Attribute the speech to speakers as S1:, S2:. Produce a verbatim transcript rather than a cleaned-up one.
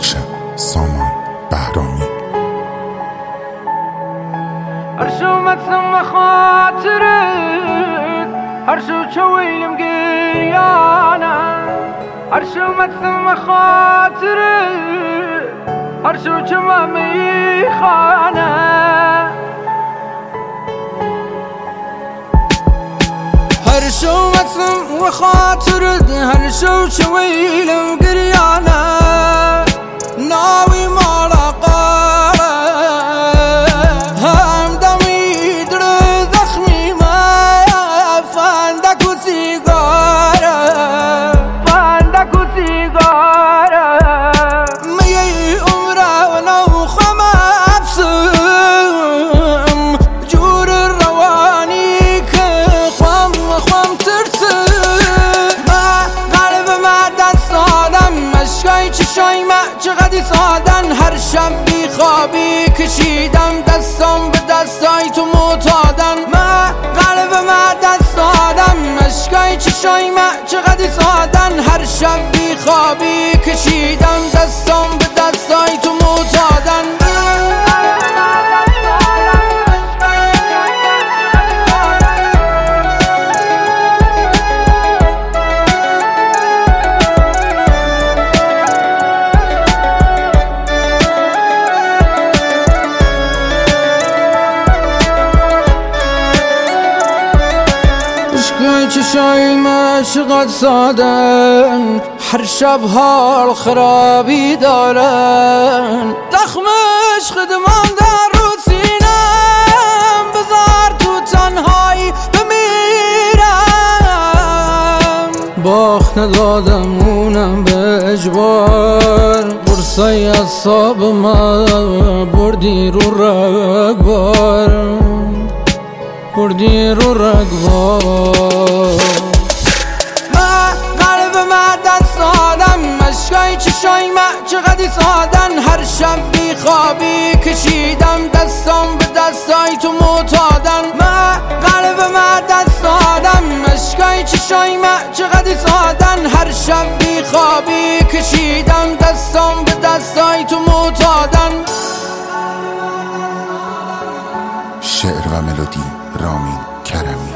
S1: پروداکشن، سامان بهرامی.
S2: هر شو متسم خاطرت، هر شو چویلم گریانه، هر شو متسم خاطرت، هر شو چمامی خانه. هر شو متسم خاطرت، هر شو چویلم گریانه، ناوی مالا قاره هم دمی در زخمی ما فندک و سیگاره، فندک و سیگاره. میی عمره و نو خم افسم جور روانی که خوام خوام ترسم. ما قلب ما دست آدم مشکای چشای ما چقدر سادن. هر شب بی خوابی کشیدم دستم به دستای تو معتادن. ما قلب ما دست آدم مشکای چشای ما چقدر سادن. هر شب بی خوابی کشیدم دستم به دستای تو معتادن. عشقای چشای ما چقدر سادن، هر شب حال خرابی دارن. زخم عشق دمان در رو سینم، بذار تو تنهایی بمیرم. باخت ندادم اونم به اجبار، قرصای اعصاب ما بردی رو رگبار، بردی رو رگبار. ما قلب ما دست آدم مشکای چشای ما چقدر سادن. هر شب بی خوابی کشیدم دستم به دستای تو معتادن. ما قلب ما دست آدم مشکای چشای ما چقدر سادن. هر شب بی خوابی کشیدم دستم به دستای تو معتادن.
S1: شعر و ملودی رامین کرمی.